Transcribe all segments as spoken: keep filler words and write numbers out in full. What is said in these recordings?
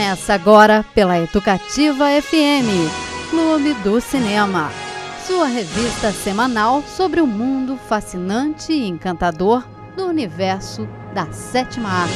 Começa agora pela Educativa F M, Clube do Cinema, sua revista semanal sobre o mundo fascinante e encantador do universo da sétima arte.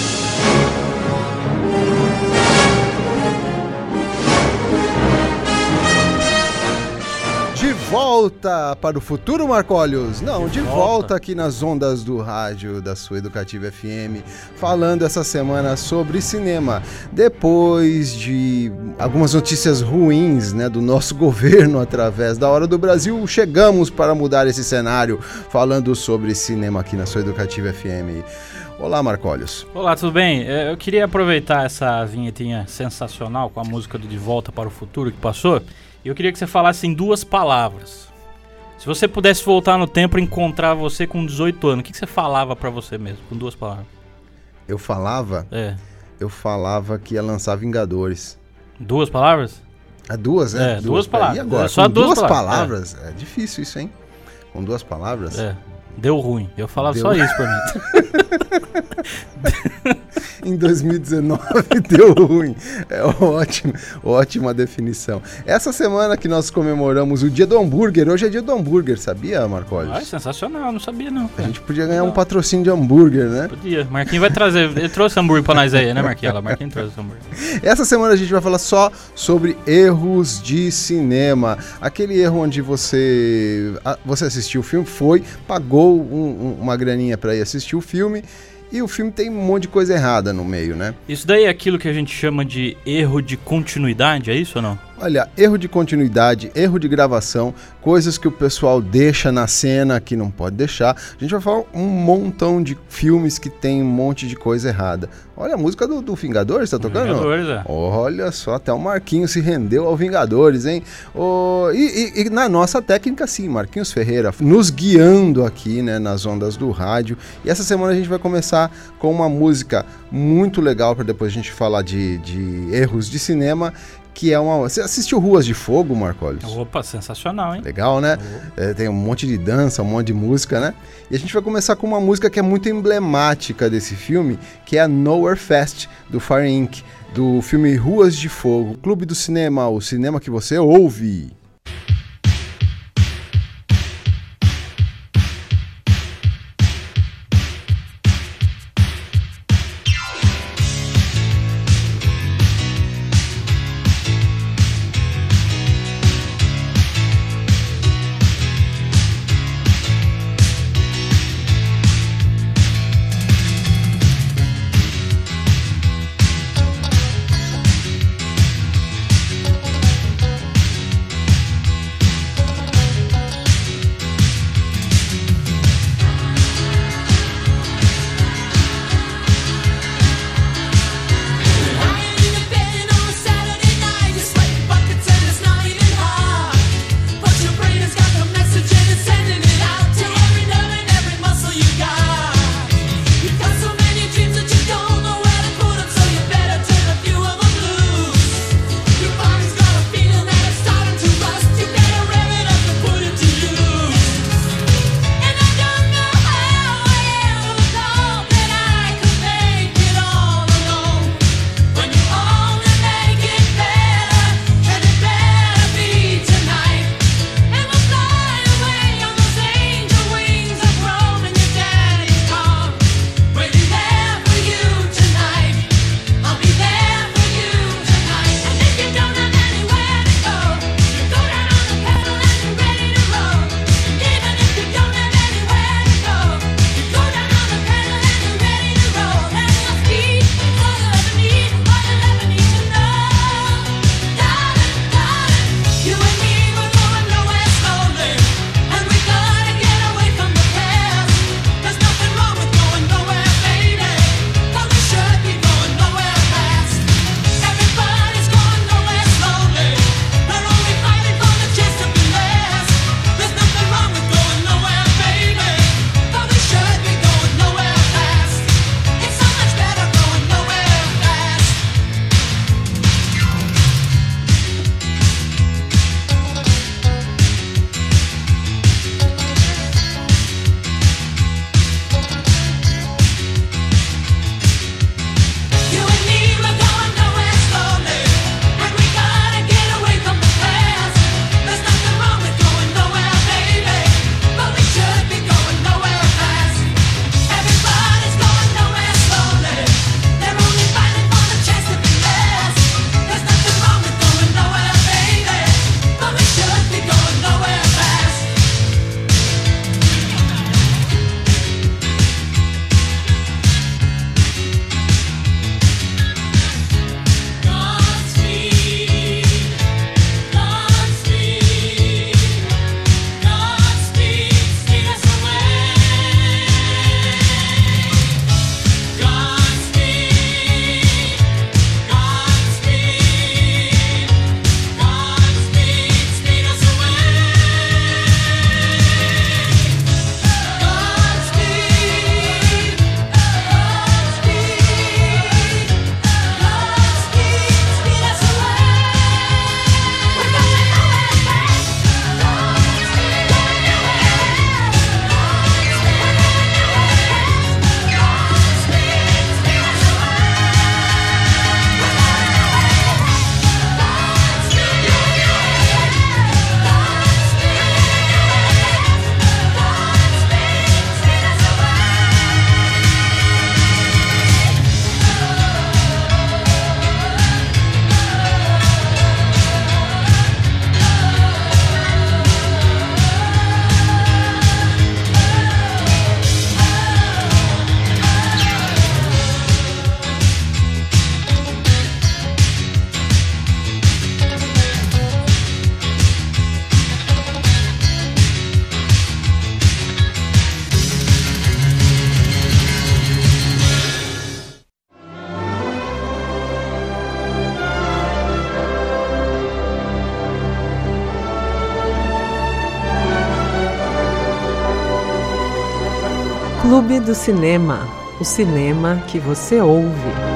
De volta para o futuro, Marcólios? Não, de, de volta. volta aqui nas ondas do rádio da sua Educativa F M, falando essa semana sobre cinema. Depois de algumas notícias ruins, né, do nosso governo através da Hora do Brasil, chegamos para mudar esse cenário, falando sobre cinema aqui na sua Educativa F M. Olá, Marcólios. Olá, tudo bem? Eu queria aproveitar essa vinhetinha sensacional com a música do De Volta para o Futuro que passou. Eu queria que você falasse em duas palavras. Se você pudesse voltar no tempo e encontrar você com dezoito anos, o que, que você falava pra você mesmo, com duas palavras? Eu falava? É. Eu falava que ia lançar Vingadores. Duas palavras? Ah, duas, né? É, duas, duas palavras. E agora? É só com duas, duas palavras? palavras? É. é difícil isso, hein? Com duas palavras? É. Deu ruim. Eu falava Deu... só isso pra mim. Em dois mil e dezenove deu ruim. É ótimo, ótima definição. Essa semana que nós comemoramos o dia do hambúrguer, hoje é dia do hambúrguer, sabia, Marcólios? Ah, é sensacional, não sabia não. A gente podia ganhar não. um patrocínio de hambúrguer, né? Podia. Marquinhos vai trazer, ele trouxe hambúrguer pra nós aí, né, Marquinhos? Marquinhos trouxe hambúrguer. Essa semana a gente vai falar só sobre erros de cinema. Aquele erro onde você, você assistiu o filme, foi, pagou um, um, uma graninha pra ir assistir o filme, e o filme tem um monte de coisa errada no meio, né? Isso daí é aquilo que a gente chama de erro de continuidade, é isso ou não? Olha, erro de continuidade, erro de gravação, coisas que o pessoal deixa na cena que não pode deixar. A gente vai falar um montão de filmes que tem um monte de coisa errada. Olha a música do, do Vingadores, tá tocando? Vingadores, é. Olha só, até o Marquinhos se rendeu ao Vingadores, hein? Oh, e, e, e na nossa técnica, sim, Marquinhos Ferreira, nos guiando aqui, né, nas ondas do rádio. E essa semana a gente vai começar com uma música muito legal, para depois a gente falar de, de erros de cinema, que é uma... Você assistiu Ruas de Fogo, Marcólios? Opa, sensacional, hein? Legal, né? É, tem um monte de dança, um monte de música, né? E a gente vai começar com uma música que é muito emblemática desse filme, que é a Nowhere Fest, do Fire incorporated, do filme Ruas de Fogo. Clube do Cinema, o cinema que você ouve. Clube do Cinema, o cinema que você ouve.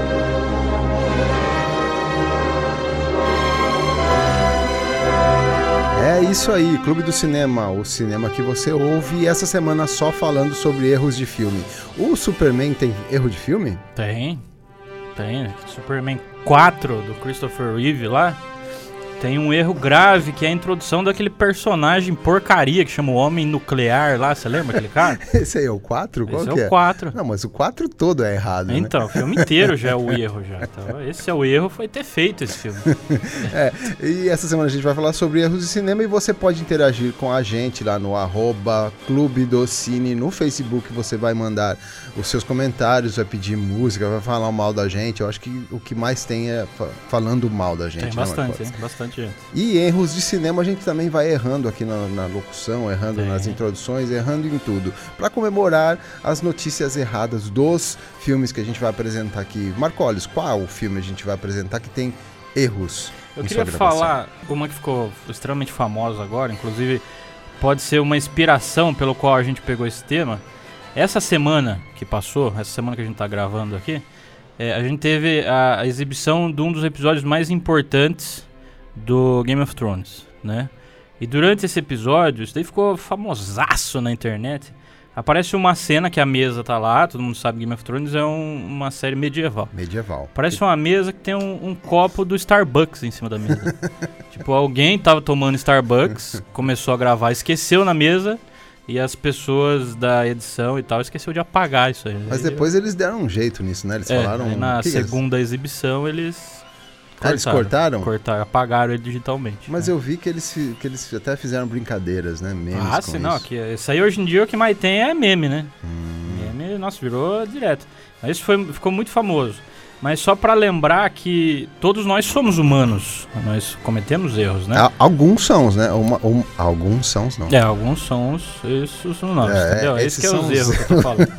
É isso aí, Clube do Cinema, o cinema que você ouve, e essa semana só falando sobre erros de filme. O Superman tem erro de filme? Tem, tem. Superman quatro, do Christopher Reeve lá, tem um erro grave, que é a introdução daquele personagem porcaria que chama o Homem Nuclear lá, você lembra aquele cara? Esse aí é o quatro? Qual Esse que é é? o quatro. Não, mas o quatro todo é errado, né? Então, o filme inteiro já é o erro já. Então, esse é o erro, foi ter feito esse filme. É, e essa semana a gente vai falar sobre erros de cinema, e você pode interagir com a gente lá no arroba Clube do Cine, no Facebook. Você vai mandar os seus comentários, vai pedir música, vai falar mal da gente. Eu acho que o que mais tem é fa- falando mal da gente. Tem bastante, hein? Bastante gente. E erros de cinema a gente também vai errando aqui na, na locução, errando Sim. nas introduções, errando em tudo, para comemorar as notícias erradas dos filmes que a gente vai apresentar aqui. Marcolis, qual filme a gente vai apresentar que tem erros? Eu em queria sua gravação? falar uma que ficou extremamente famosa agora, inclusive pode ser uma inspiração pelo qual a gente pegou esse tema. Essa semana que passou, essa semana que a gente está gravando aqui, é, a gente teve a, a exibição de um dos episódios mais importantes do Game of Thrones, né? E durante esse episódio, isso daí ficou famosaço na internet. Aparece uma cena que a mesa tá lá, todo mundo sabe que Game of Thrones é um, uma série medieval. Medieval. Parece uma mesa que tem um, um copo do Starbucks em cima da mesa. Tipo, alguém tava tomando Starbucks, começou a gravar, esqueceu na mesa, e as pessoas da edição e tal esqueceu de apagar isso aí. Mas depois eles deram um jeito nisso, né? Eles É, falaram... aí na que que segunda exibição eles... Ah, eles cortaram? Cortaram, apagaram ele digitalmente. Mas né? eu vi que eles, fi- que eles até fizeram brincadeiras, né? Memes Ah, com sim, não. isso. Que, isso aí hoje em dia o que mais tem é meme, né? Hum. Meme, nossa, virou direto. Mas isso foi, ficou muito famoso. Mas só pra lembrar que todos nós somos humanos. Nós cometemos erros, né? A- alguns são, né? Uma, um- alguns são, não. É, alguns são os, esses são nós, É, entendeu? esses Esse que é são os os erros que eu tô falando.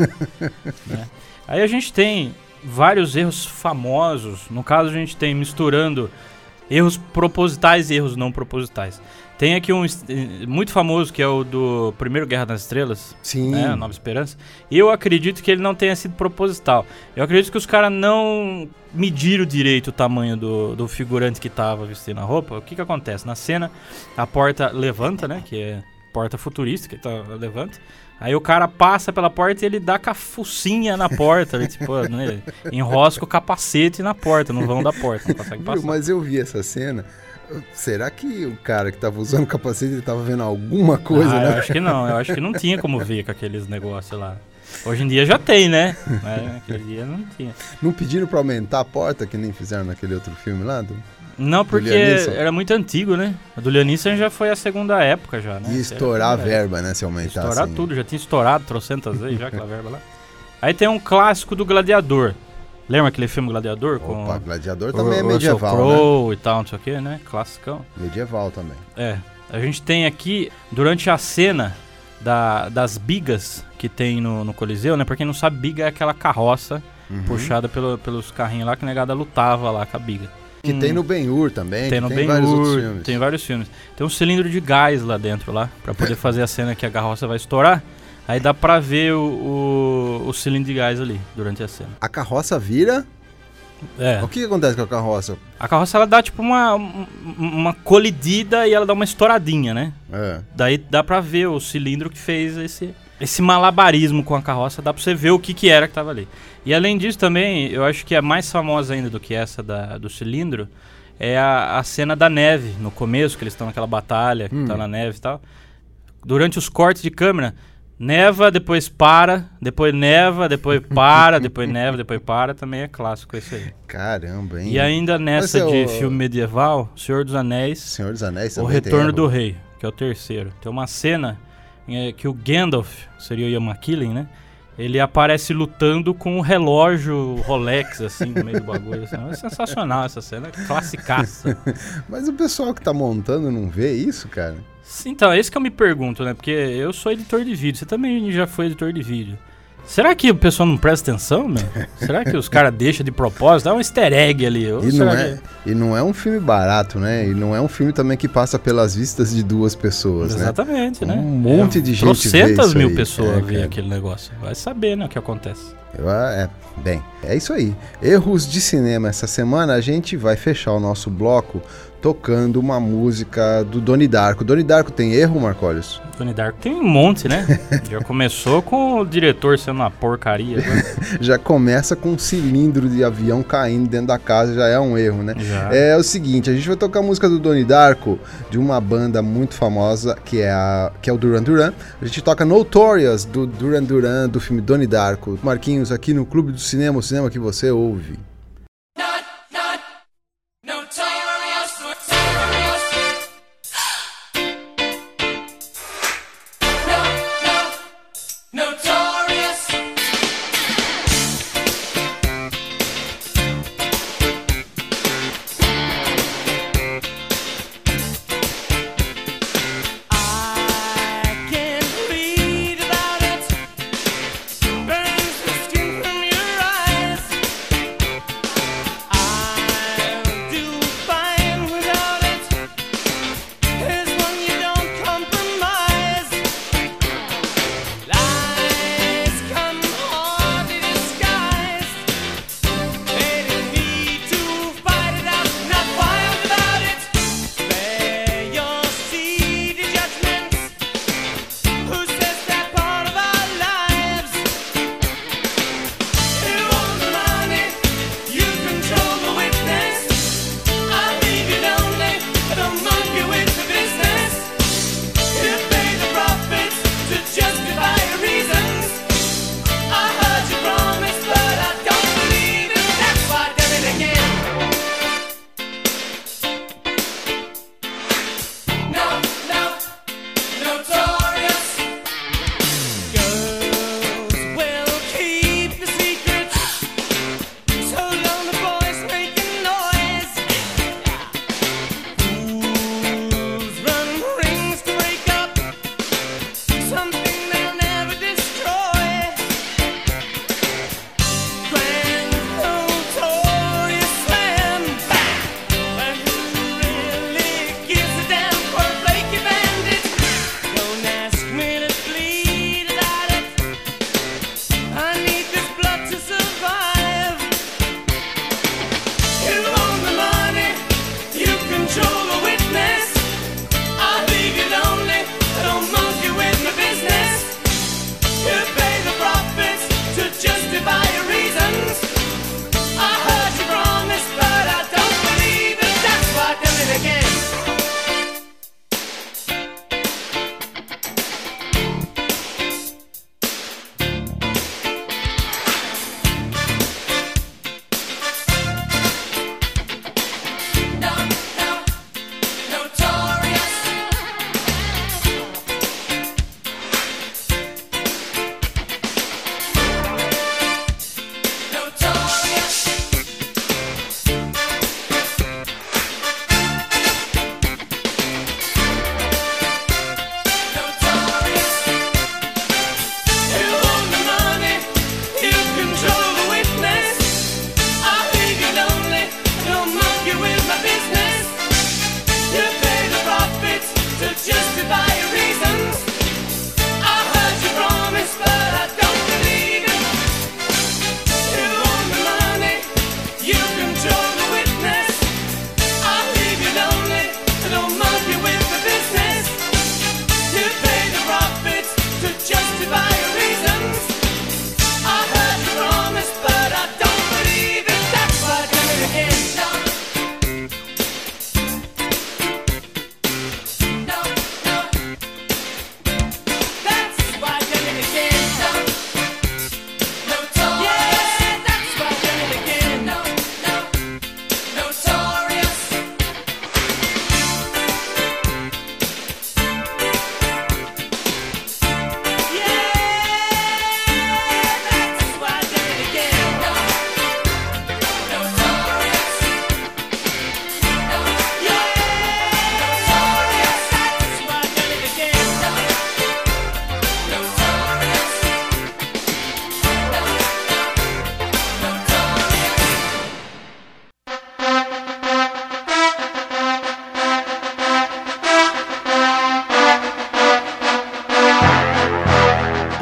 Né? Aí a gente tem vários erros famosos. No caso, a gente tem misturando erros propositais e erros não propositais. Tem aqui um est- muito famoso, que é o do primeiro Guerra das Estrelas, Sim. né, a Nova Esperança. E eu acredito que ele não tenha sido proposital. Eu acredito que os caras não mediram direito o tamanho do, do figurante que tava vestindo a roupa. O que que acontece? Na cena, a porta levanta, né, que é porta futurística, então levanta. Aí o cara passa pela porta e ele dá com a focinha na porta, né, tipo, né, enrosca o capacete na porta, no vão da porta, não consegue passar. Viu, mas eu vi essa cena. Será que o cara que tava usando o capacete, ele tava vendo alguma coisa, ah, né? eu acho que não, eu acho que não tinha como ver com aqueles negócios lá. Hoje em dia já tem, né? Mas naquele dia não tinha. Não pediram pra aumentar a porta, que nem fizeram naquele outro filme lá? Do... Não, porque Lianisson? era muito antigo, né? A do Lianisson já foi a segunda época já, né? E estourar a Era- verba, né? Se aumentasse. Estourar tudo, já tinha estourado trocentas vezes já aquela verba lá. Aí tem um clássico do Gladiador. Lembra aquele filme Gladiador? Com Opa, Gladiador o também é Russell medieval, né? Crowe e tal, não sei o que, né? Classicão. Medieval também. É, a gente tem aqui, durante a cena da, das bigas que tem no, no Coliseu, né? Pra quem não sabe, biga é aquela carroça Uhum. puxada pelo, pelos carrinhos lá que a negada lutava lá com a biga. Que Hum. tem no Ben-Hur também, Tem que no tem vários outros Ben-Hur, filmes. tem vários filmes. Tem um cilindro de gás lá dentro, lá, pra poder fazer a cena que a carroça vai estourar. Aí dá pra ver o, o, o cilindro de gás ali, durante a cena. A carroça vira... É, O que, que acontece com a carroça? a carroça ela dá tipo uma, um- uma colidida e ela dá uma estouradinha, né? É. Daí dá pra ver o cilindro que fez esse, esse malabarismo com a carroça, dá pra você ver o que que era que tava ali. E além disso também, eu acho que é mais famosa ainda do que essa da, do cilindro, é a, a cena da neve, no começo, que eles estão naquela batalha, que Hum. tá na neve e tal. Durante os cortes de câmera, neva, depois para, depois neva, depois para, depois neva, depois para, também é clássico isso aí. Caramba, hein? E ainda nessa Mas é de o- filme medieval, Senhor dos Anéis, Senhor dos Anéis O também tem Retorno erro. do Rei, que é o terceiro. Tem uma cena é, que o Gandalf, seria o Ian McKellen, né? Ele aparece lutando com um relógio Rolex, assim, no meio do bagulho. Assim. É sensacional essa cena, classicaça. Mas o pessoal que tá montando não vê isso, cara? Então, é isso que eu me pergunto, né? Porque eu sou editor de vídeo, você também já foi editor de vídeo. Será que o pessoal não presta atenção, meu? Será que os caras deixam de propósito? Dá um easter egg ali. Ou E não, é, que... e não é um filme barato, né? E não é um filme também que passa pelas vistas de duas pessoas, Exatamente, né? né? Um monte é, de gente vê trocentas isso mil aí. pessoas É, vê cara. aquele negócio. Vai saber, né, o que acontece. Eu, é, bem, é isso aí. Erros de cinema. Essa semana a gente vai fechar o nosso bloco tocando uma música do Donnie Darko. Donnie Darko tem erro, Marcólios? Donnie Darko tem um monte, né? Já começou com o diretor sendo uma porcaria. Né? Já começa com um cilindro de avião caindo dentro da casa, já é um erro, né? Já. É o seguinte, a gente vai tocar a música do Donnie Darko, de uma banda muito famosa, que é, a, que é o Duran Duran. A gente toca Notorious, do Duran Duran, do filme Donnie Darko. Marquinhos, aqui no Clube do Cinema, o cinema que você ouve. Burns the skin from your eyes.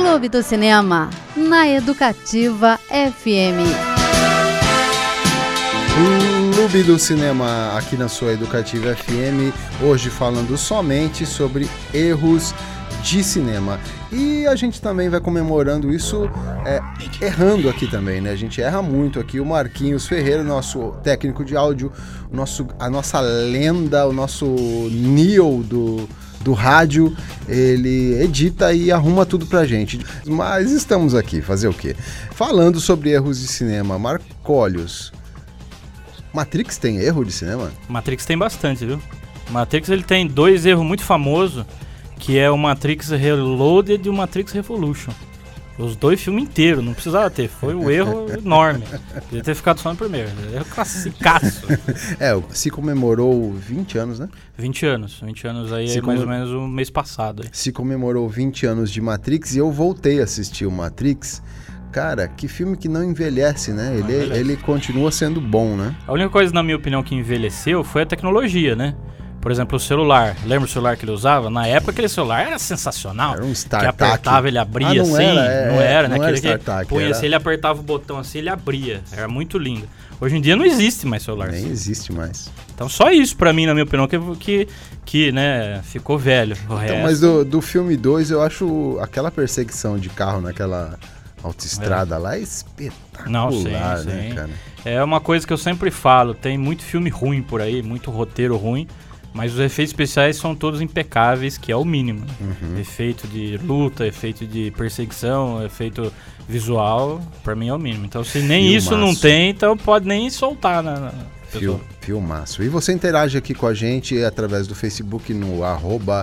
Clube do Cinema, na Educativa F M. Clube do Cinema, aqui na sua Educativa F M, hoje falando somente sobre erros de cinema. E a gente também vai comemorando isso é, errando aqui também, né? A gente erra muito aqui. O Marquinhos Ferreira, nosso técnico de áudio, o nosso, a nossa lenda, o nosso Neo do, do rádio, ele edita e arruma tudo pra gente. Mas estamos aqui, fazer o quê? Falando sobre erros de cinema. Marcólios, Matrix tem erro de cinema? Matrix tem bastante, viu? Matrix ele tem dois erros muito famosos, que é o Matrix Reloaded e o Matrix Revolution. Os dois filmes inteiros, não precisava ter. Foi um erro enorme. Podia ter ficado só no primeiro. Erro classicaço. É, se comemorou vinte anos, né? vinte anos. vinte anos aí, é mais ou menos o mês passado. Aí. Se comemorou vinte anos de Matrix e eu voltei a assistir o Matrix. Cara, que filme que não envelhece, né? Ele, envelhece. ele continua sendo bom, né? A única coisa, na minha opinião, que envelheceu foi a tecnologia, né? Por exemplo, o celular. Lembra o celular que ele usava? Na época, aquele celular era sensacional. Era um StarTAC. Que apertava, ele abria ah, não assim. Era, é, não era, né? Não era Aquele StarTAC, que punha era... assim, ele apertava o botão assim, ele abria. Era muito lindo. Hoje em dia não existe mais celular. Nem assim. existe mais. Então só isso pra mim, na minha opinião, que, que, que né, ficou velho. O então, resto... Mas do, do filme dois, eu acho aquela perseguição de carro naquela autoestrada é. lá é espetacular, não, sim, né, sim. cara? É uma coisa que eu sempre falo, tem muito filme ruim por aí, muito roteiro ruim, mas os efeitos especiais são todos impecáveis, que é o mínimo. Uhum. Efeito de luta, efeito de perseguição, efeito visual, pra mim é o mínimo. Então se nem Filmaço. Isso não tem, então pode nem soltar na... na Fil, filmaço. E você interage aqui com a gente através do Facebook no arroba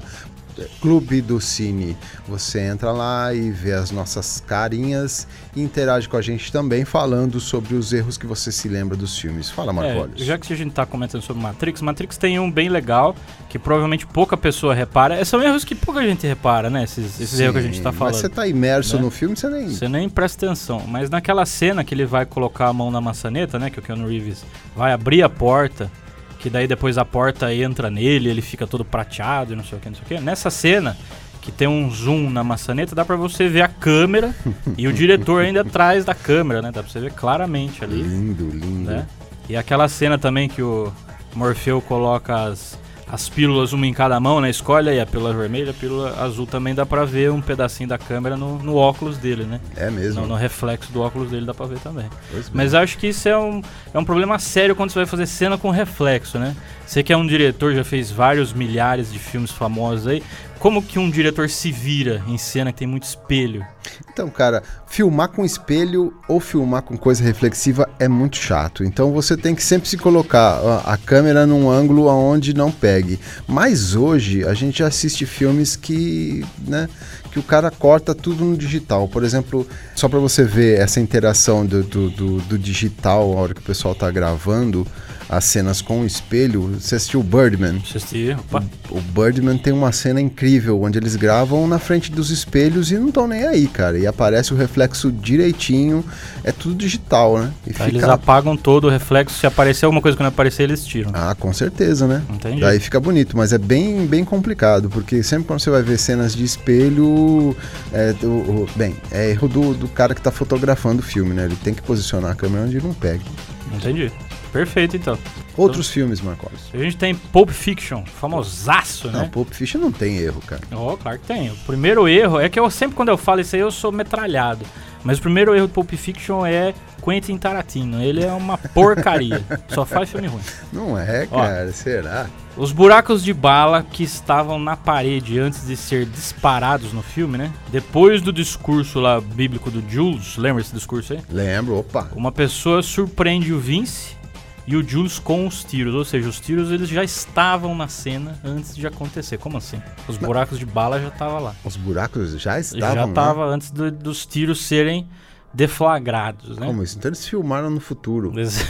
Clube do Cine. Você entra lá e vê as nossas carinhas e interage com a gente também falando sobre os erros que você se lembra dos filmes. Fala, Marcólios. É, já que a gente está comentando sobre Matrix, Matrix tem um bem legal que provavelmente pouca pessoa repara. São erros que pouca gente repara, né? Esses, esses Sim, erros que a gente está falando. Mas você está imerso né? no filme, você nem... Você nem presta atenção. Mas naquela cena que ele vai colocar a mão na maçaneta, né? Que o Keanu Reeves vai abrir a porta, que daí depois a porta entra nele, ele fica todo prateado e não sei o que, não sei o que. Nessa cena, que tem um zoom na maçaneta, dá pra você ver a câmera e o diretor ainda atrás da câmera, né? Dá pra você ver claramente ali. Lindo, lindo. Né? E aquela cena também que o Morfeu coloca as, as pílulas uma em cada mão, né? Escolhe aí a pílula vermelha, a pílula azul também dá pra ver um pedacinho da câmera no, no óculos dele, né? É mesmo. No, no reflexo do óculos dele dá pra ver também. Pois Mas bem. acho que isso é um, é um problema sério quando você vai fazer cena com reflexo, né? Você que é um diretor, já fez vários milhares de filmes famosos aí. Como que um diretor se vira em cena que tem muito espelho? Então, cara, filmar com espelho ou filmar com coisa reflexiva é muito chato. Então você tem que sempre se colocar a, a câmera num ângulo onde não pegue. Mas hoje a gente assiste filmes que, né, que o cara corta tudo no digital. Por exemplo, só para você ver essa interação do, do, do, do digital, a hora que o pessoal tá gravando as cenas com o espelho. Você assistiu o Birdman? Assisti, opa. O, o Birdman tem uma cena incrível, onde eles gravam na frente dos espelhos e não estão nem aí, cara. E aparece o reflexo direitinho, é tudo digital, né? E tá, fica... Eles apagam todo o reflexo, se aparecer alguma coisa que não aparecer, eles tiram. Ah, com certeza, né? Entendi. Daí fica bonito, mas é bem, bem complicado, porque sempre quando você vai ver cenas de espelho, é, o, o, bem, é erro do, do cara que tá fotografando o filme, né? Ele tem que posicionar a câmera onde não pegue. Entendi. Perfeito, então. Outros então, filmes, Marcos. A gente tem Pulp Fiction, famosaço, né? Não, Pulp Fiction não tem erro, cara. Oh, claro que tem. O primeiro erro é que eu sempre, quando eu falo isso aí, eu sou metralhado. Mas o primeiro erro do Pulp Fiction é Quentin Tarantino. Ele é uma porcaria. Só faz filme ruim. Não é, cara. Ó, será? Os buracos de bala que estavam na parede antes de ser disparados no filme, né? Depois do discurso lá bíblico do Jules, lembra esse discurso aí? Lembro, opa. Uma pessoa surpreende o Vince e o Jules com os tiros, ou seja, os tiros eles já estavam na cena antes de acontecer. Como assim? Os buracos de bala já estavam lá. Os buracos já estavam Já estavam né? antes do, dos tiros serem deflagrados, né? Como isso? Então eles filmaram no futuro.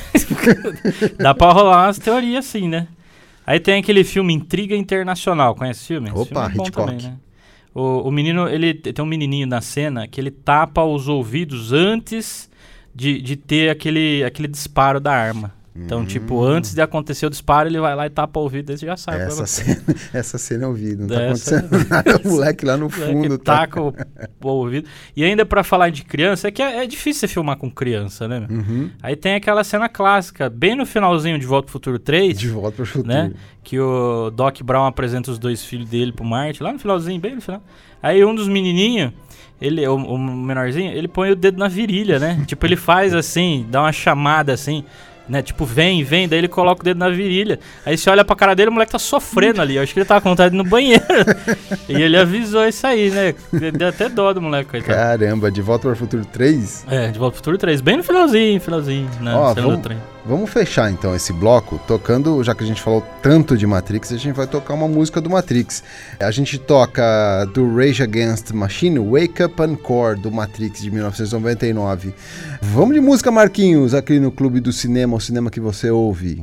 Dá pra rolar umas teorias assim, né? Aí tem aquele filme Intriga Internacional, conhece esse filme? Opa, esse filme é bom Hitchcock. também, né? O, o menino, ele tem um menininho na cena que ele tapa os ouvidos antes de, de ter aquele, aquele disparo da arma. Então, Hum. tipo, antes de acontecer o disparo, ele vai lá e tapa o ouvido, daí você já sabe. Essa cena, essa cena eu vi, não tá Essa- acontecendo nada. O moleque lá no É, fundo que tá. taca o, o ouvido. E ainda pra falar de criança, é que é, é difícil você filmar com criança, né? meu? Uhum. Aí tem aquela cena clássica, bem no finalzinho de Volta pro Futuro três, De volta pro futuro. né? Que o Doc Brown apresenta os dois filhos dele pro Marty, lá no finalzinho, bem no final. Aí um dos menininhos, ele, o, o menorzinho, ele põe o dedo na virilha, né? Tipo, ele faz assim, dá uma chamada assim, né? Tipo, vem, vem, daí ele coloca o dedo na virilha. Aí você olha pra cara dele, o moleque tá sofrendo ali. Eu acho que ele tava com vontade de ir no banheiro. E ele avisou isso aí, né? Deu até dó do moleque, coitado. Caramba, De Volta para o Futuro três? É, de Volta pro Futuro três, bem no finalzinho, finalzinho, né? Ó, Cena do vamos- trem. Vamos fechar então esse bloco tocando, já que a gente falou tanto de Matrix, a gente vai tocar uma música do Matrix. A gente toca do Rage Against the Machine, Wake Up Encore, do Matrix de mil novecentos e noventa e nove. Vamos de música, Marquinhos, aqui no Clube do Cinema, o cinema que você ouve.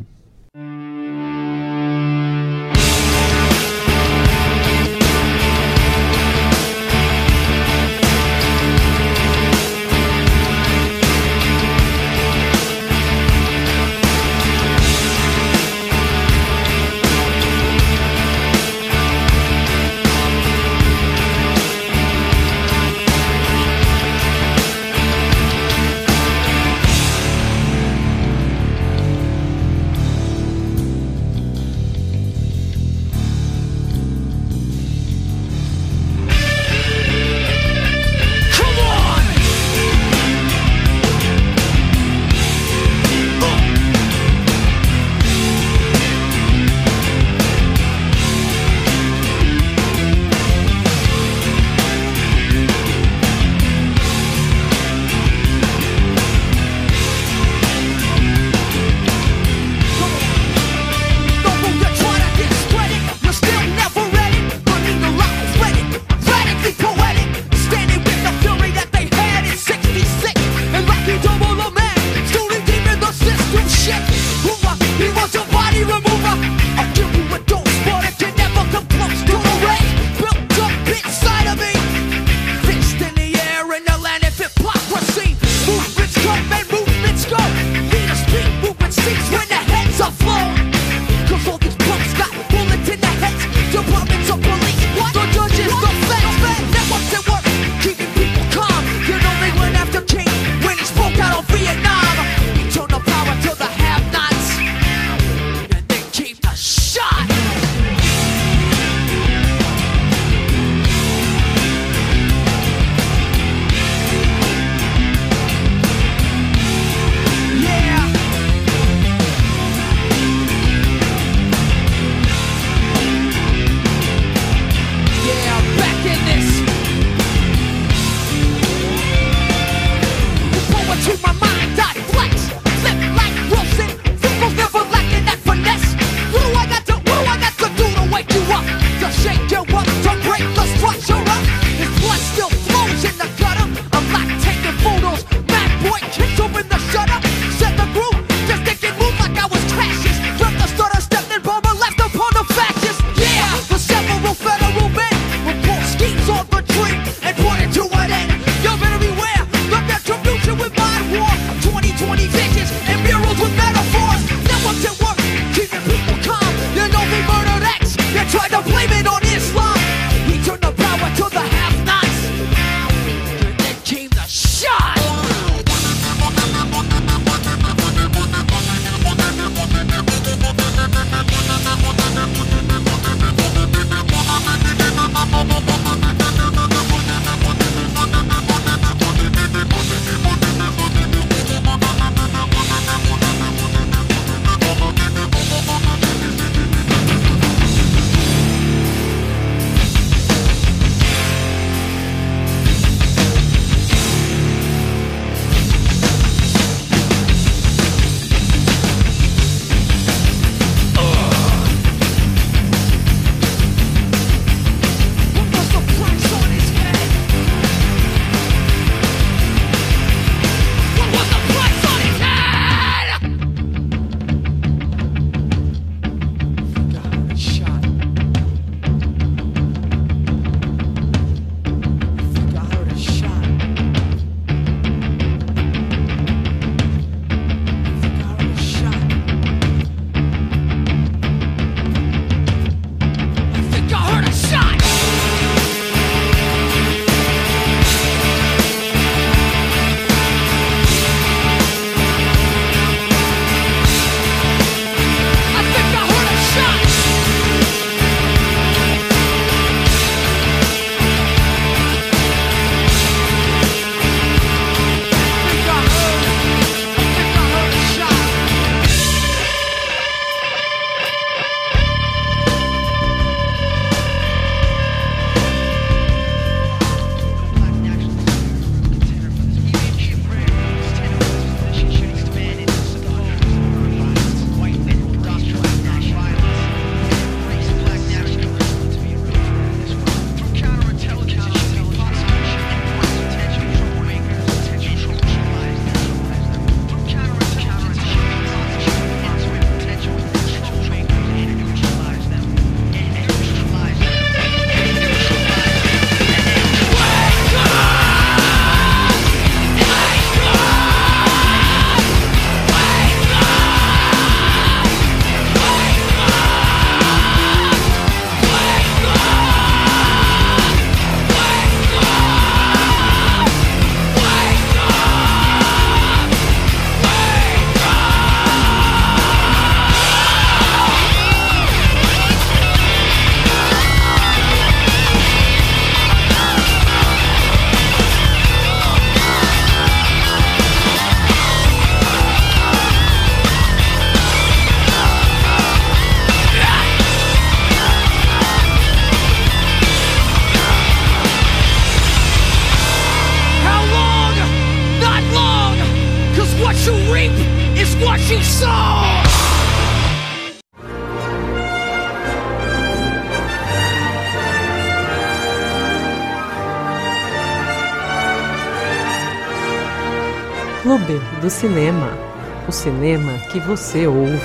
Clube do Cinema. O cinema que você ouve.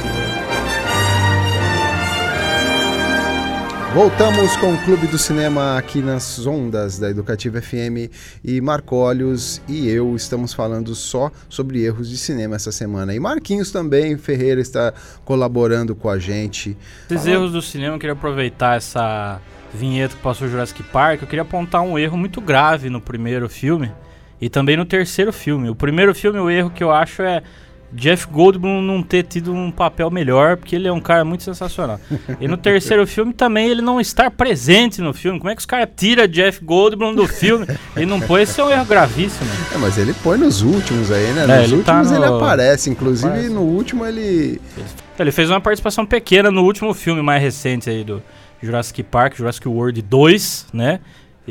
Voltamos com o Clube do Cinema aqui nas ondas da Educativa F M e Marcólios e eu estamos falando só sobre erros de cinema essa semana. E Marquinhos também, Ferreira, está colaborando com a gente. Esses Falando... erros do cinema, eu queria aproveitar essa vinheta que passou o Jurassic Park. Eu queria apontar um erro muito grave no primeiro filme e também no terceiro filme. O primeiro filme, o erro que eu acho é Jeff Goldblum não ter tido um papel melhor, porque ele é um cara muito sensacional. E no terceiro filme também ele não estar presente no filme. Como é que os caras tiram Jeff Goldblum do filme e não põe? Esse é um erro gravíssimo. É, mas ele põe nos últimos aí, né? É, nos ele últimos tá no... ele aparece, inclusive aparece. No último ele... Ele fez uma participação pequena no último filme mais recente aí do Jurassic Park, Jurassic World dois, né?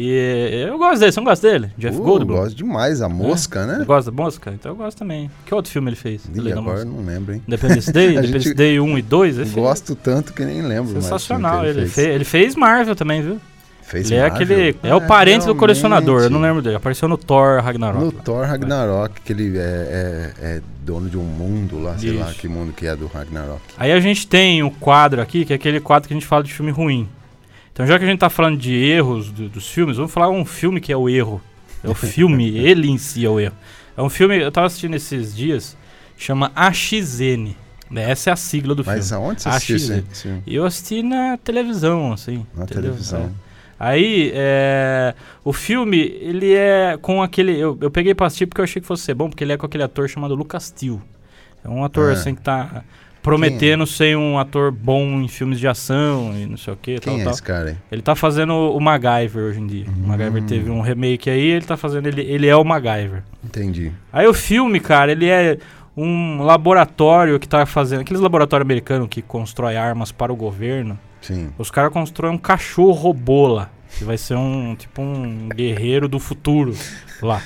E eu gosto dele, você não gosta dele? Jeff uh, Goldblum? Eu gosto demais, a Mosca, é? né? Você gosta da Mosca? Então eu gosto também. Que outro filme ele fez? E agora não lembro, hein? Independence Day? Independence Day um e dois? Gosto tanto que nem lembro. Sensacional, mais ele, ele, fez. fez. ele fez Marvel também, viu? Fez ele Marvel? é aquele. É, é o parente realmente do colecionador, eu não lembro dele. Apareceu no Thor Ragnarok. No lá. Thor Ragnarok, que ele é, é, é dono de um mundo lá, sei Isso. lá que mundo que é do Ragnarok. Aí a gente tem o quadro aqui, que é aquele quadro que a gente fala de filme ruim. Então, já que a gente tá falando de erros do, dos filmes, vamos falar um filme que é o erro. É o filme, ele em si é o erro. É um filme, eu tava assistindo esses dias, chama A X N. Essa é a sigla do Mas filme. aonde você assistiu esse filme? E eu assisti na televisão, assim. Na entendeu? televisão. É. Aí, é, o filme, ele é com aquele... Eu, eu peguei pra assistir porque eu achei que fosse ser bom, porque ele é com aquele ator chamado Lucas Till. É um ator, Ah. assim, que tá prometendo ser um ator bom em filmes de ação e não sei o que. Quem tal, é tal. esse cara aí? Ele tá fazendo o MacGyver hoje em dia. Hum. O MacGyver teve um remake aí, ele tá fazendo... Ele, ele é o MacGyver. Entendi. Aí o filme, cara, ele é um laboratório que tá fazendo... Aqueles laboratórios americanos que constrói armas para o governo. Sim. Os caras constroem um cachorro robô lá. Que vai ser um, tipo um guerreiro do futuro lá.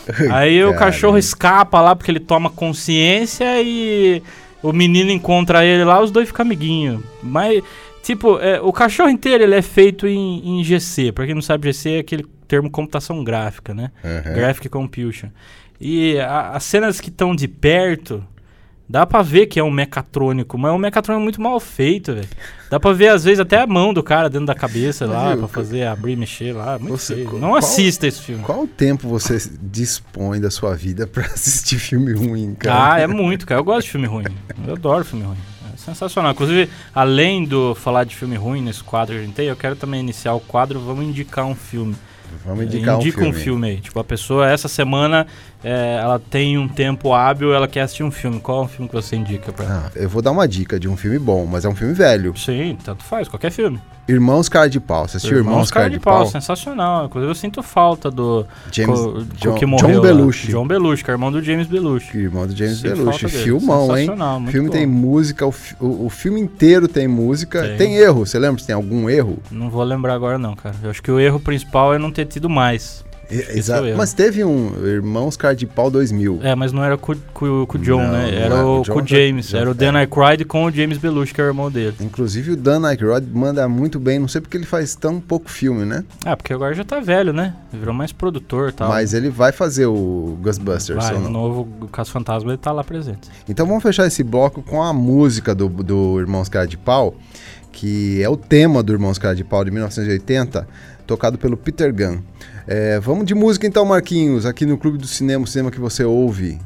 Aí o cachorro escapa lá porque ele toma consciência e o menino encontra ele lá, os dois ficam amiguinhos. Mas, tipo, é, o cachorro inteiro ele é feito em, em G C. Pra quem não sabe, G C é aquele termo computação gráfica, né? Uhum. Graphic Computation. E a, as cenas que estão de perto, dá pra ver que é um mecatrônico, mas é um mecatrônico muito mal feito, velho. Dá pra ver, às vezes, até a mão do cara dentro da cabeça lá, Viu, pra fazer, abrir e mexer lá. Muito você, feio. qual, Não assista esse filme. Qual tempo você dispõe da sua vida pra assistir filme ruim, cara? Ah, é muito, cara. Eu gosto de filme ruim. Eu adoro filme ruim. É sensacional. Inclusive, além do falar de filme ruim nesse quadro que a gente tem, eu quero também iniciar o quadro Vamos Indicar um Filme. Vamos indicar um Indica filme. um filme aí. Tipo, a pessoa, essa semana, é, ela tem um tempo hábil, ela quer assistir um filme. Qual é o filme que você indica pra ela? Ah, eu vou dar uma dica de um filme bom, mas é um filme velho. Sim, tanto faz, qualquer filme. Irmãos Cara de Pau. Você assistiu Irmãos, Cara de, Pau? Sensacional. Inclusive, eu sinto falta do... James, co, John, que morreu John lá. Belushi. John Belushi, que é irmão do James Belushi. Irmão do James Sinto Belushi. falta dele. Filmão, hein? Sensacional, O muito filme bom. tem música, o, fi- o, o filme inteiro tem música. Tem. Tem erro. Você lembra se tem algum erro? Não vou lembrar agora não, cara. Eu acho que o erro principal é não ter tido mais. E- Esse é o erro. Mas teve um Irmãos Cara de Pau dois mil. É, mas não era com, com, com o John, Não, né? não Era é. o, O John com o já- James. já- era o Dan Aykroyd com o James Belushi, que é o irmão dele. Inclusive o Dan Aykroyd manda muito bem. Não sei porque ele faz tão pouco filme, né? Ah, porque agora já tá velho, né? Virou mais produtor e tal. Mas ele vai fazer o Ghostbusters, Vai, ou o não? novo Caso Fantasma, ele tá lá presente. Então vamos fechar esse bloco com a música do, do Irmãos Cara de Pau, que é o tema do Irmãos Cara de Pau de mil novecentos e oitenta, tocado pelo Peter Gunn. É, vamos de música então, Marquinhos, aqui no Clube do Cinema, o cinema que você ouve.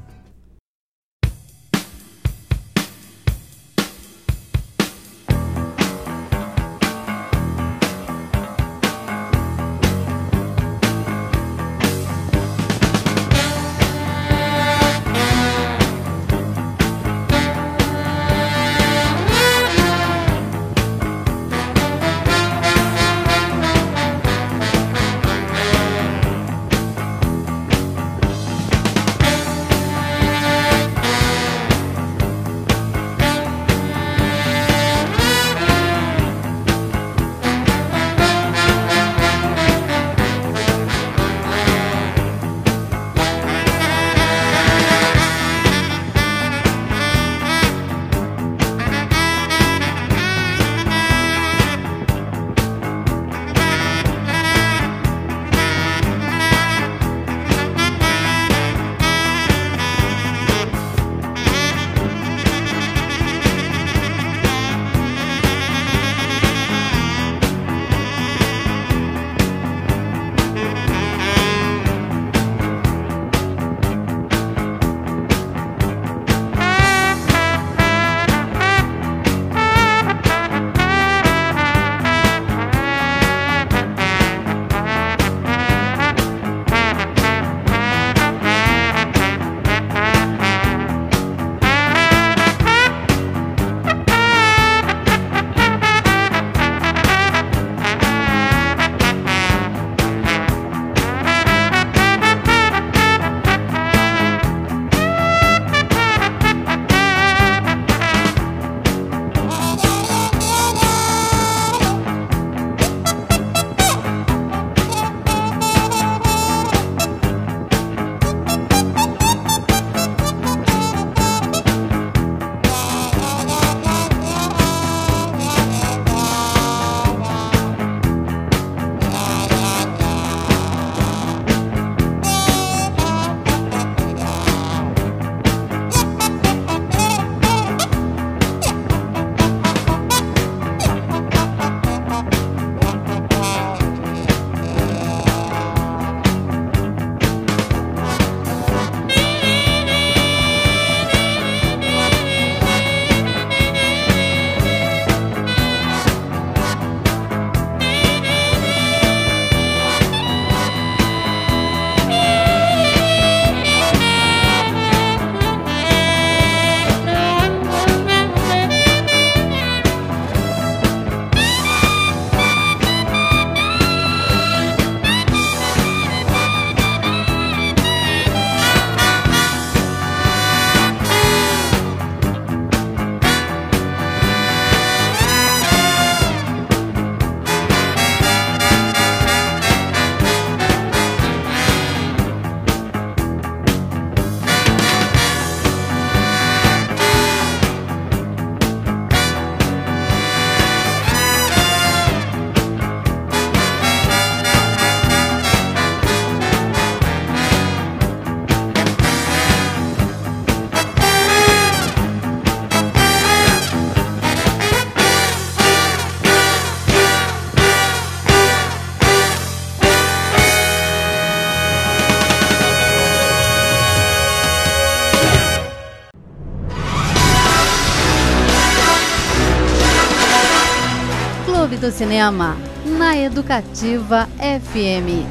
do Cinema, na Educativa F M.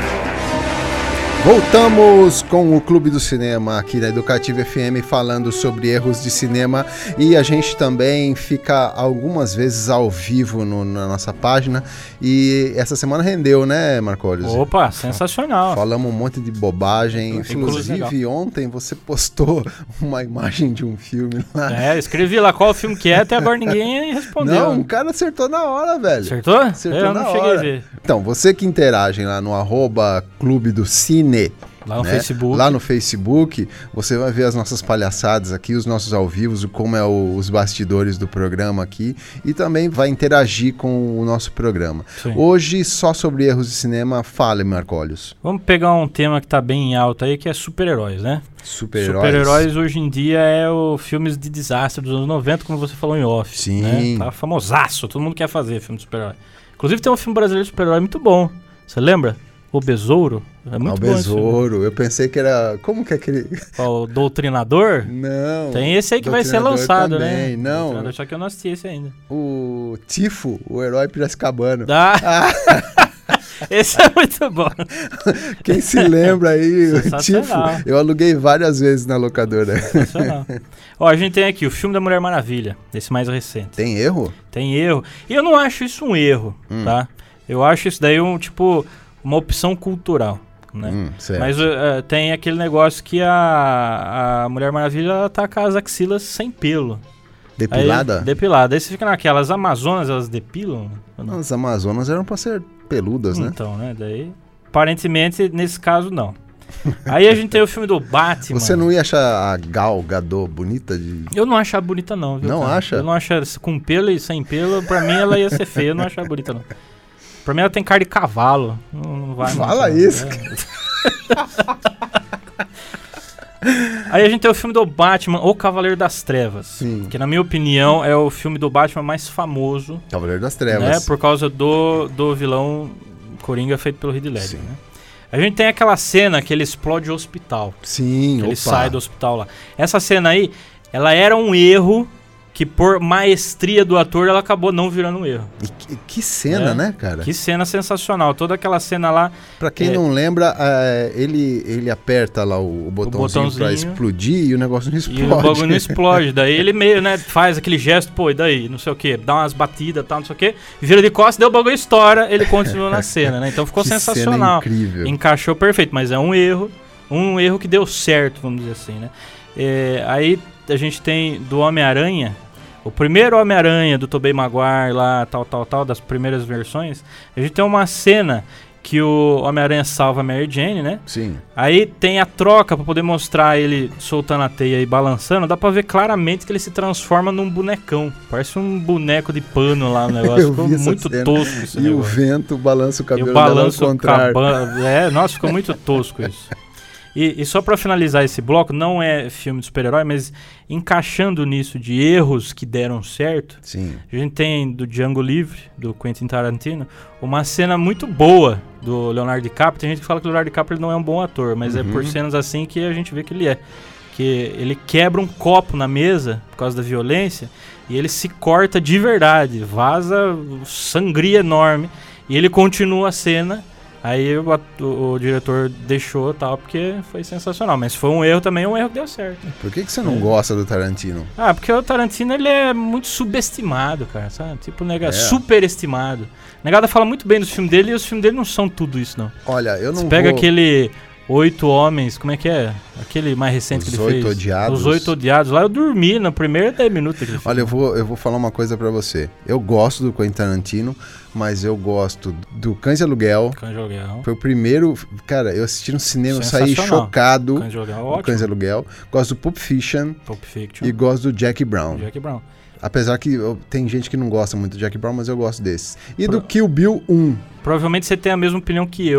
Voltamos com o Clube do Cinema aqui na Educativa F M falando sobre erros de cinema, e a gente também fica algumas vezes ao vivo no, na nossa página, e essa semana rendeu, né, Marcolius? Opa, sensacional. Falamos um monte de bobagem, inclusive legal. Ontem você postou uma imagem de um filme lá. É, escrevi lá qual filme que é, até agora ninguém respondeu. Não, um cara acertou na hora, velho. Acertou? Acertou Eu na não cheguei hora. a ver. Então, você que interage lá no arroba Clube do Cine, Lá no né? Facebook. Lá no Facebook, você vai ver as nossas palhaçadas aqui, os nossos ao vivos, como é o, os bastidores do programa aqui, e também vai interagir com o nosso programa. Sim. Hoje, só sobre erros de cinema, fale, Marcolius. Vamos pegar um tema que tá bem alto aí, que é super-heróis, né? Super-heróis. Super-heróis hoje em dia é o filmes de desastre dos anos noventa, como você falou em off. Sim. Né? Tá famosaço, todo mundo quer fazer filme de super-herói. Inclusive tem um filme brasileiro de super-herói muito bom. Você lembra? O Besouro? É muito ah, o bom esse filme. Besouro. Eu pensei que era... Como que é aquele... O Doutrinador? Não. Tem esse aí que vai ser lançado, também. né? Não. Doutrinador, só que eu não assisti esse ainda. O Tifo, o herói piracicabano. Ah. Esse é muito bom. Quem se lembra aí, o Tifo, eu aluguei várias vezes na locadora. Sensacional. Ó, a gente tem aqui o filme da Mulher Maravilha, esse mais recente. Tem erro? Tem erro. E eu não acho isso um erro, hum. tá? Eu acho isso daí um, tipo, uma opção cultural, né? Hum, certo. Mas uh, tem aquele negócio que a, a Mulher Maravilha ela tá com as axilas sem pelo. Depilada? Aí, depilada. Aí você fica naquelas Amazonas, elas depilam? Não, as Amazonas eram pra ser peludas, né? Então, né? Daí, aparentemente, nesse caso, não. Aí a gente tem o filme do Batman. Você não ia achar a Gal Gadot bonita? De... Eu não achava bonita, não, viu? Não cara? acha? Eu não acho com pelo e sem pelo, pra mim ela ia ser feia, eu não achava bonita, não. Pra mim ela tem cara de cavalo. Não, não vai Fala muito, isso, é. Aí a gente tem o filme do Batman, O Cavaleiro das Trevas. Sim. Que na minha opinião é o filme do Batman mais famoso. Cavaleiro das Trevas. Né, por causa do, do vilão Coringa feito pelo Heath Ledger, né? A gente tem aquela cena que ele explode o hospital. Sim, que opa. ele sai do hospital lá. Essa cena aí, ela era um erro que por maestria do ator, ela acabou não virando um erro. E que, que cena, é, né, cara? Que cena sensacional. Toda aquela cena lá... Pra quem é, não lembra, é, ele, ele aperta lá o, o, botãozinho, o botãozinho pra explodir e o negócio não explode. E o bagulho não explode. Daí ele meio, né, faz aquele gesto, pô, e daí? Não sei o quê. Dá umas batidas e tal, não sei o quê. Vira de costas, deu o bagulho estoura, ele continua na cena, né? Então ficou que sensacional. Cena incrível. Encaixou perfeito, mas é um erro. Um erro que deu certo, vamos dizer assim, né? É, aí a gente tem do Homem-Aranha... O primeiro Homem-Aranha do Tobey Maguire lá, tal, tal, tal, das primeiras versões, a gente tem uma cena que o Homem-Aranha salva a Mary Jane, né? Sim. Aí tem a troca pra poder mostrar ele soltando a teia e balançando, dá pra ver claramente que ele se transforma num bonecão. Parece um boneco de pano lá no negócio, ficou muito cena. tosco esse E negócio. o vento balança o cabelo e o balanço ao contrário. Caba... É, nossa, ficou muito tosco isso. E, e só pra finalizar esse bloco, não é filme de super-herói, mas encaixando nisso de erros que deram certo, sim. A gente tem do Django Livre, do Quentin Tarantino, uma cena muito boa do Leonardo DiCaprio. Tem gente que fala que o Leonardo DiCaprio não é um bom ator, mas uhum. é por cenas assim que a gente vê que ele é. Que ele quebra um copo na mesa por causa da violência e ele se corta de verdade, vaza sangria enorme e ele continua a cena. Aí o, o, o diretor deixou tal, porque foi sensacional. Mas foi um erro também, um erro que deu certo. Por que, que você não é. gosta do Tarantino? Ah, porque o Tarantino, ele é muito subestimado, cara, sabe? Tipo, nega, é. superestimado. Negada fala muito bem dos filmes dele e os filmes dele não são tudo isso, não. Olha, eu não Você pega vou... aquele Oito Homens, como é que é? Aquele mais recente os que ele fez. Oito Odiados. Os Oito Odiados. Lá eu dormi no primeiro dez minutos daquele filme. Olha, eu vou, eu vou falar uma coisa pra você. Eu gosto do Quentin Tarantino, mas eu gosto do Cães de Aluguel. Cães de Aluguel. Foi o primeiro... Cara, eu assisti no cinema, eu saí chocado. Cães de Aluguel, ótimo. Cães de Aluguel. Gosto do Pulp Fiction. Pulp Fiction. E gosto do Jack Brown. Jack Brown. Apesar que eu, tem gente que não gosta muito do Jack Brown, mas eu gosto desses. E Pro... do Kill Bill um. Provavelmente você tem a mesma opinião que eu.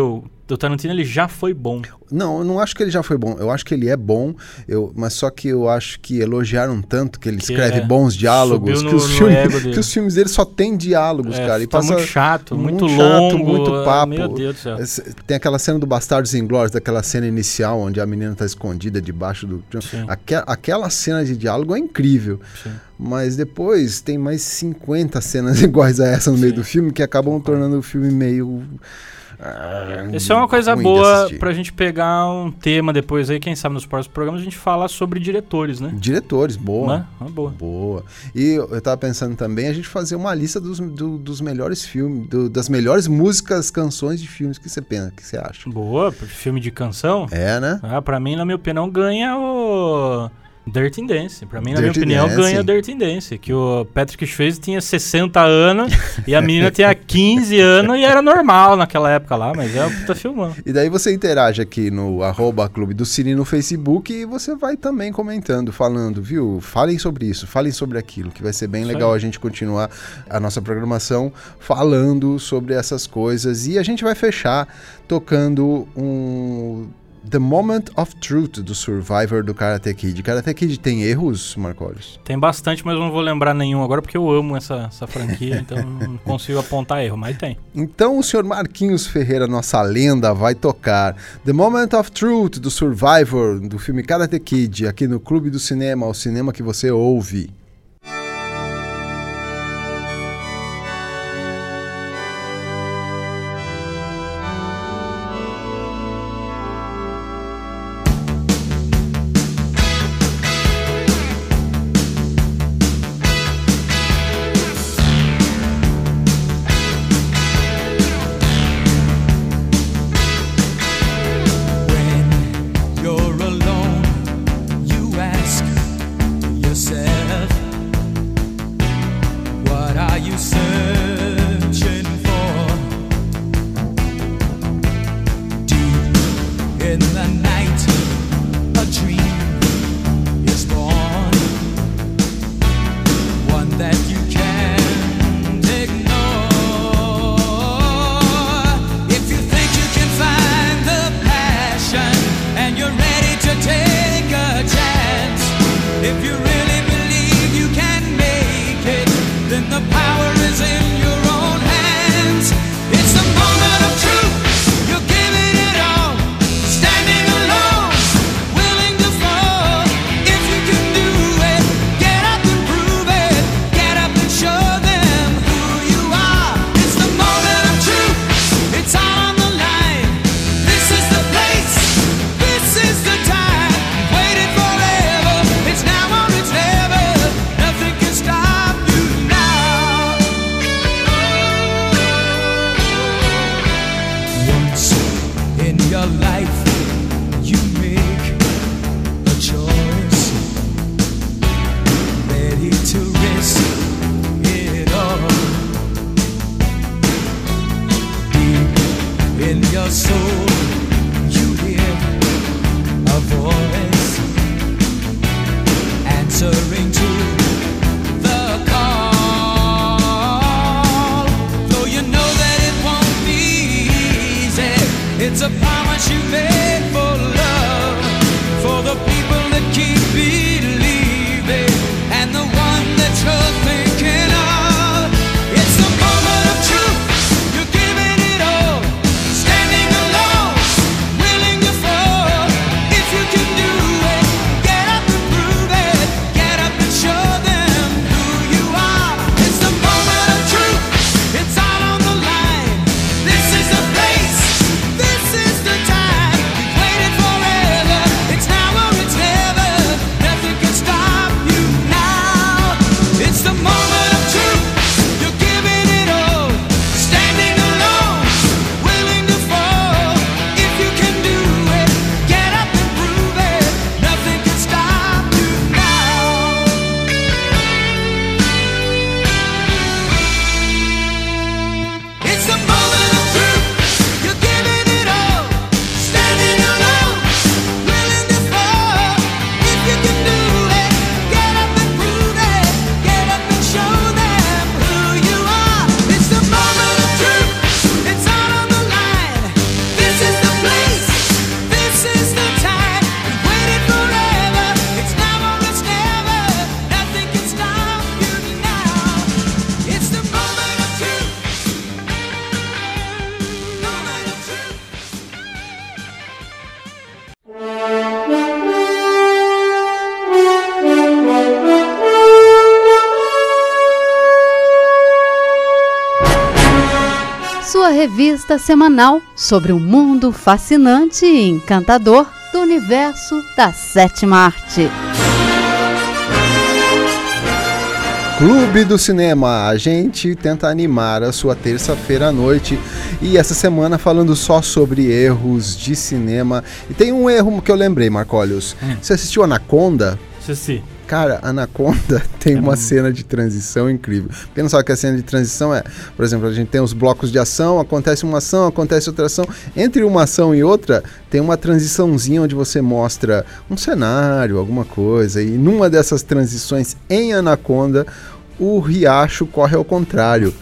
do Tarantino ele já foi bom. Não, eu não acho que ele já foi bom. Eu acho que ele é bom, eu, mas só que eu acho que elogiaram tanto que ele que escreve é, bons diálogos, no, que, os filmes, que os filmes dele só tem diálogos, é, cara. E tá passa muito chato, muito, muito longo, chato, muito papo. Meu Deus do céu. Tem aquela cena do Bastardos Inglórios, daquela cena inicial onde a menina tá escondida debaixo do... Aque, aquela cena de diálogo é incrível. Sim. Mas depois tem mais cinquenta cenas iguais a essa no Sim. meio do filme que acabam tornando o filme meio... Ah, isso é uma coisa boa pra gente pegar um tema depois aí, quem sabe nos próximos programas a gente fala sobre diretores, né? Diretores, boa. Né? Ah, boa. Boa. E eu, eu tava pensando também a gente fazer uma lista dos, do, dos melhores filmes, do, das melhores músicas, canções de filmes que você pensa, que você acha. Boa, filme de canção? É, né? Ah, pra mim, na minha opinião, ganha o... Dirty Dance. Pra mim, na Dirty minha opinião, Dancing. ganha Dirty Dance. Que o Patrick Swayze tinha sessenta anos e a menina tinha quinze anos e era normal naquela época lá, mas é uma puta filmando. E daí você interage aqui no arroba Clube do Cine no Facebook e você vai também comentando, falando, viu? Falem sobre isso, falem sobre aquilo, que vai ser bem Isso legal aí. a gente continuar a nossa programação falando sobre essas coisas. E a gente vai fechar tocando um... The Moment of Truth, do Survivor do Karate Kid. Karate Kid tem erros, Marcólios? Tem bastante, mas eu não vou lembrar nenhum agora, porque eu amo essa, essa franquia, então não consigo apontar erro, mas tem. Então o senhor Marquinhos Ferreira, nossa lenda, vai tocar The Moment of Truth, do Survivor, do filme Karate Kid, aqui no Clube do Cinema, o cinema que você ouve. This is the revista semanal sobre o mundo fascinante e encantador do universo da sétima arte. Clube do Cinema, a gente tenta animar a sua terça-feira à noite e essa semana falando só sobre erros de cinema. E tem um erro que eu lembrei, Marcólios. Hum. Você assistiu Anaconda? Assisti. Cara, Anaconda tem uma cena de transição incrível. Porque não sabe que a cena de transição é, por exemplo, a gente tem os blocos de ação, acontece uma ação, acontece outra ação. Entre uma ação e outra, tem uma transiçãozinha onde você mostra um cenário, alguma coisa. E numa dessas transições em Anaconda, o riacho corre ao contrário.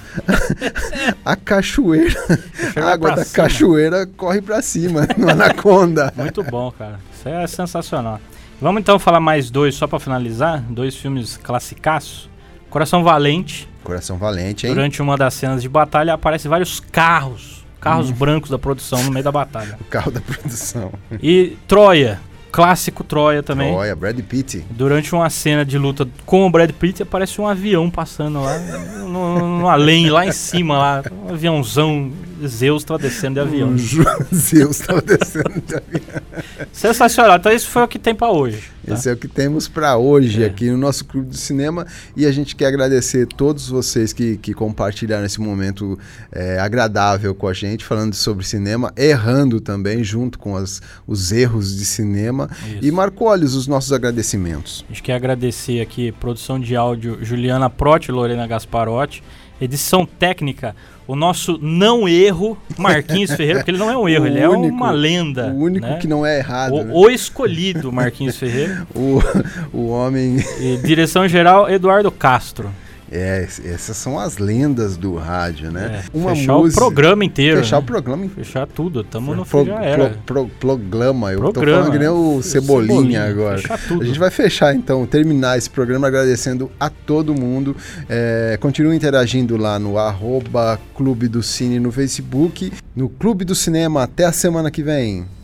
A cachoeira, a água da cima. Cachoeira corre pra cima no Anaconda. Muito bom, cara. Isso é sensacional. Vamos então falar mais dois, só pra finalizar. Dois filmes classicaços. Coração Valente. Coração Valente, hein? Durante uma das cenas de batalha aparecem vários carros. Carros hum. brancos da produção no meio da batalha. O carro da produção. E Troia. Clássico Troia também. Troia, Brad Pitt. Durante uma cena de luta com o Brad Pitt, aparece um avião passando lá, no, no além, lá em cima, lá. Um aviãozão. Zeus estava descendo de avião. Zeus estava descendo de avião. Sensacional. Então isso foi o que tem para hoje. Tá? Esse é o que temos para hoje é. aqui no nosso Clube do Cinema. E a gente quer agradecer a todos vocês que, que compartilharam esse momento é, agradável com a gente, falando sobre cinema, errando também, junto com as, os erros de cinema. Isso. E Marcólios, os nossos agradecimentos. A gente quer agradecer aqui, produção de áudio, Juliana Protti, Lorena Gasparotti, edição técnica, o nosso não erro, Marquinhos Ferreira, porque ele não é um erro, ele único, é uma lenda. O único né? que não é errado. O, né? o escolhido, Marquinhos Ferreira. o, o homem... E direção-geral, Eduardo Castro. É, essas são as lendas do rádio, né? É, Uma fechar música, o programa inteiro. Fechar né? o programa inteiro. Fechar tudo, tamo no pro, já era. Pro, pro, programa, eu programa. tô falando que nem o Cebolinha, Cebolinha agora. Fechar tudo. A gente vai fechar então, terminar esse programa agradecendo a todo mundo. É, continue interagindo lá no arroba Clube do Cine no Facebook, no Clube do Cinema. Até a semana que vem.